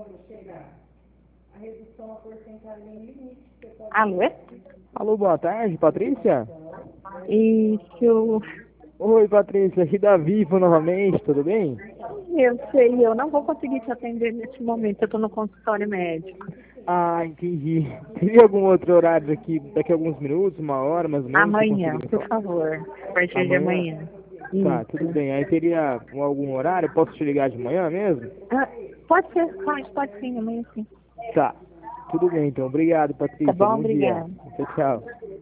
Alô? Alô, boa tarde, Patrícia? Isso, Oi, Patrícia, aqui da Vivo novamente, tudo bem? eu sei, eu não vou conseguir te atender nesse momento, eu estou no consultório médico. Ah, entendi. Teria algum outro horário daqui a alguns minutos, uma hora mais ou menos, você Amanhã, conseguiria por falar? favor, a partir de Amanhã? amanhã. Tá, tudo Isso. bem. Aí teria algum horário? Posso te ligar de manhã mesmo? Ah, pode ser, pode sim, amanhã sim. Tá, tudo bem então. Obrigado, Tá Patrícia. bom? Bom dia. Obrigada. Tchau, tchau.